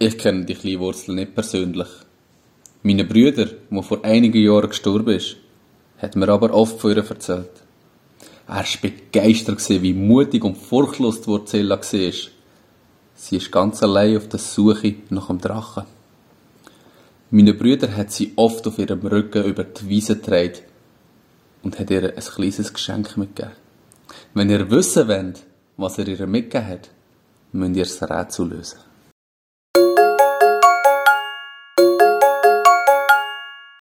Ich kenne die kleine Wurzel nicht persönlich. Meine Brüder, der vor einigen Jahren gestorben ist, hat mir aber oft von ihr erzählt. Er war begeistert, wie mutig und furchtlos die Wurzella war. Sie ist ganz allein auf der Suche nach dem Drachen. Meine Brüder hat sie oft auf ihrem Rücken über die Wiese getragen und hat ihr ein kleines Geschenk mitgegeben. Wenn ihr wissen wollt, was er ihr mitgegeben hat, müsst ihr das Rätsel lösen.